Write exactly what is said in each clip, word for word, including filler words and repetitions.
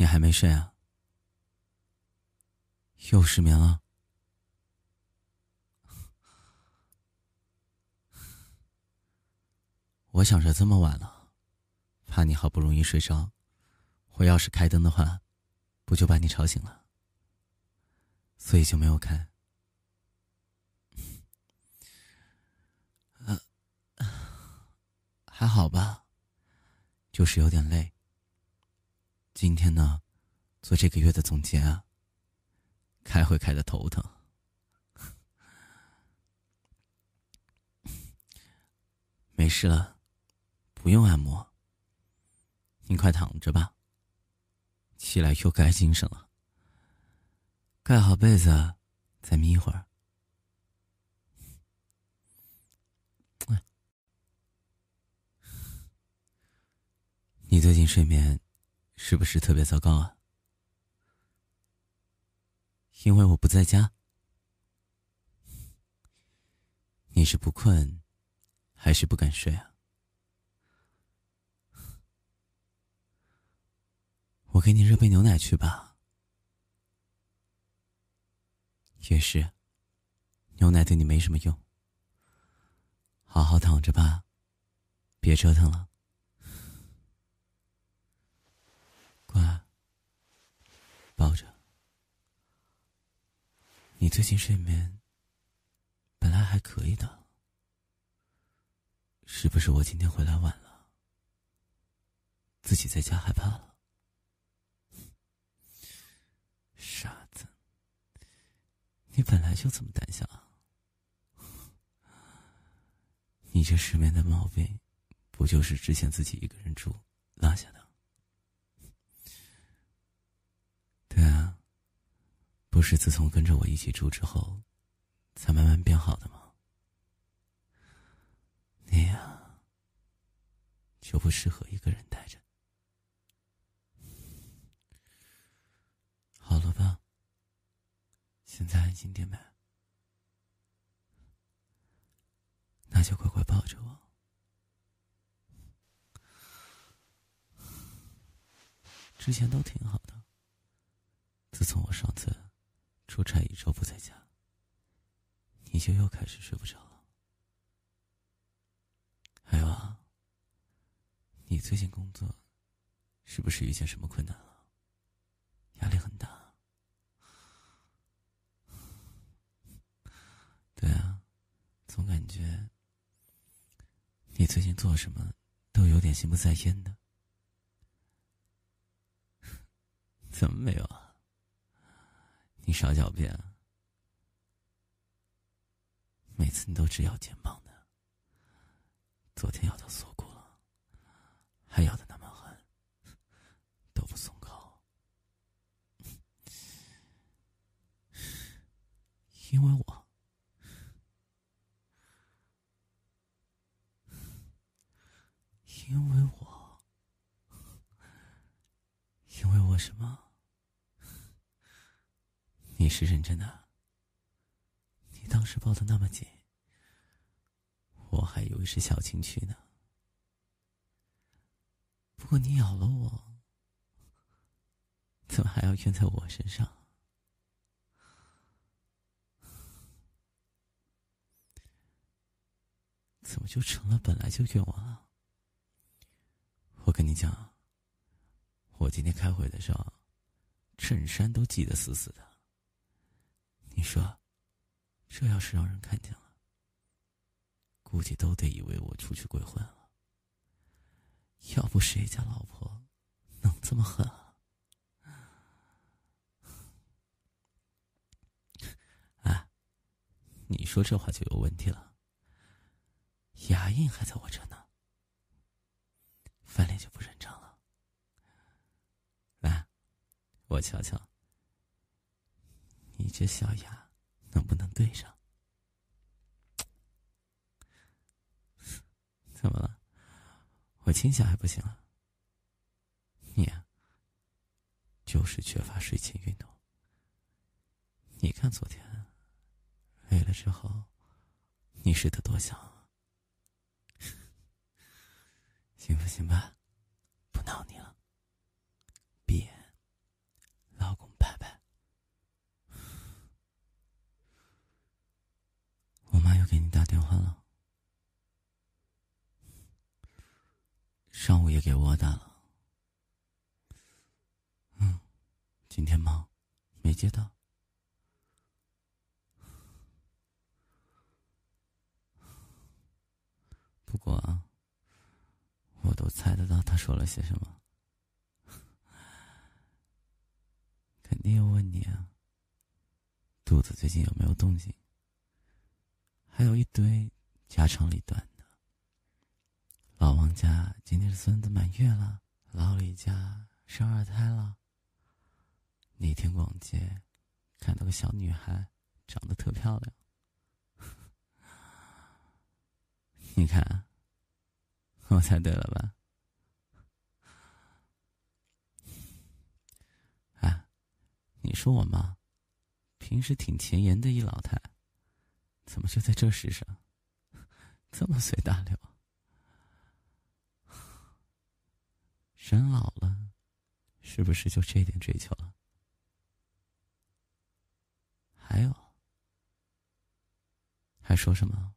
还没睡啊？又失眠了？我想着这么晚了，怕你好不容易睡着，我要是开灯的话，不就把你吵醒了，所以就没有开。呃，还好吧，就是有点累。今天呢，做这个月的总结啊，开会开得头疼。没事了，不用按摩，你快躺着吧。起来又该精神了，盖好被子，再眯一会儿。你最近睡眠是不是特别糟糕啊？因为我不在家。你是不困，还是不敢睡啊？我给你热杯牛奶去吧。也是，牛奶对你没什么用。好好躺着吧，别折腾了。乖，抱着。你最近睡眠本来还可以的，是不是我今天回来晚了，自己在家害怕了？傻子，你本来就这么胆小啊。你这失眠的毛病，不就是之前自己一个人住落下的？对啊，不是自从跟着我一起住之后，才慢慢变好的吗？你呀，就不适合一个人待着。好了吧，现在安心点呗。那就乖乖抱着我。之前都挺好的，自从我上次出差一周不在家，你就又开始睡不着了。还有啊，你最近工作是不是遇见什么困难了？压力很大。对啊，总感觉你最近做什么都有点心不在焉的。怎么没有啊？你少狡辩啊！每次你都只咬肩膀的，昨天咬到锁骨了，还咬得那么狠，都不松口。因为我因为我因为我什么？你是认真的？你当时抱得那么紧，我还以为是小情趣呢。不过你咬了我，怎么还要怨在我身上？怎么就成了本来就怨我了？我跟你讲，我今天开会的时候，衬衫都系得死死的。你说，这要是让人看见了，估计都得以为我出去鬼混了。要不谁家老婆能这么狠啊？哎，你说这话就有问题了。牙印还在我这呢，翻脸就不认账了。来，我瞧瞧，你这小牙能不能对上？怎么了？我亲下还不行啊？你啊，就是缺乏睡前运动。你看昨天累了之后，你睡得多香啊。行不行吧？不闹你了，闭眼也给窝大了。嗯，今天忙，没接到。不过啊，我都猜得到他说了些什么，肯定要问你啊，肚子最近有没有动静？还有一堆家长里短的。老王家今天是孙子满月了，老李家生二胎了。那天逛街，看到个小女孩，长得特漂亮。你看，我猜对了吧？啊，你说我妈，平时挺前沿的一老太，怎么就在这世上这么随大流？人老了，是不是就这点追求了？还有，还说什么？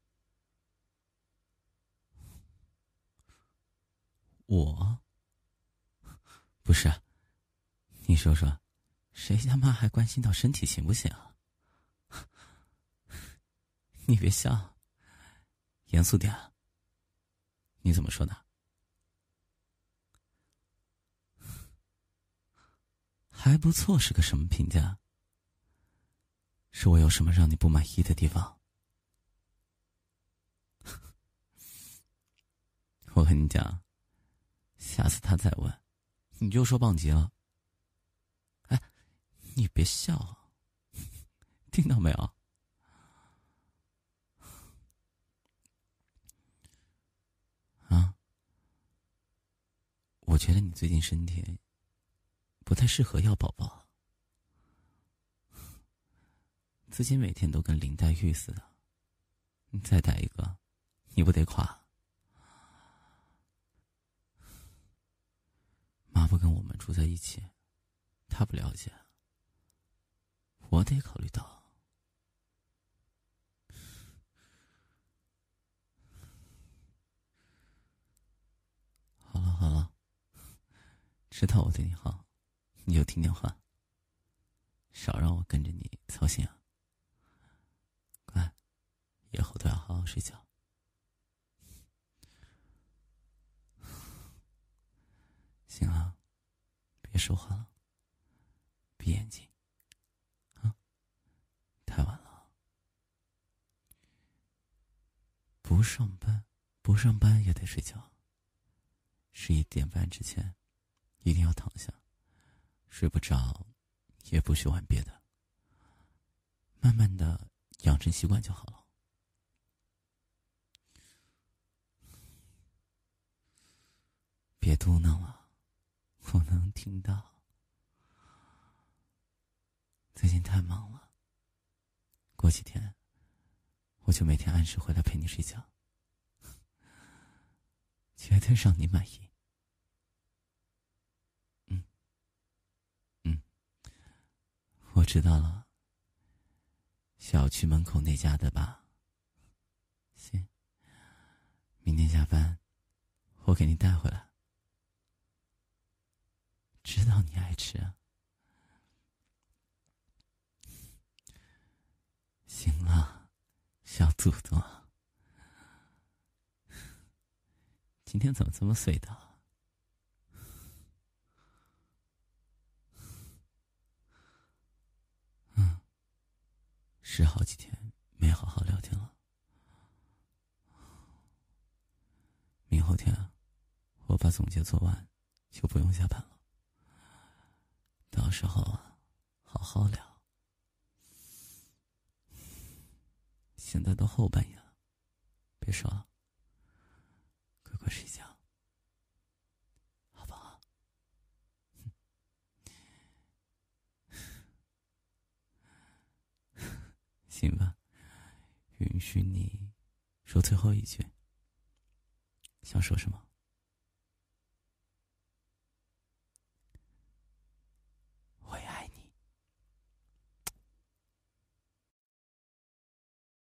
我？不是，你说说，谁他妈还关心到身体行不行啊？你别笑，严肃点。你怎么说的？还不错是个什么评价？是我有什么让你不满意的地方？我跟你讲，下次他再问，你就说棒极了。哎，你别笑，听到没有？啊，我觉得你最近身体不太适合要宝宝，自己每天都跟林黛玉似的，你再带一个，你不得垮？妈不跟我们住在一起，她不了解，我得考虑到。好了好了，知道我对你好，你就听电话，少让我跟着你操心啊。乖，以后都要好好睡觉。行了，别说话了，闭眼睛啊，太晚了。不上班不上班也得睡觉，十一点半之前一定要躺下，睡不着也不许玩别的，慢慢的养成习惯就好了。别嘟囔了，我能听到。最近太忙了，过几天我就每天按时回来陪你睡觉，绝对让你满意。嗯嗯，我知道了，小区门口那家的吧？行，明天下班我给你带回来，知道你爱吃啊。行了，小祖宗，今天怎么这么碎的？嗯，是好几天没好好聊天了。明后天我把总结做完，就不用下班了。到时候啊，好好聊。现在都后半夜了，别说了，乖乖睡觉，好不好？行吧，允许你说最后一句。想说什么？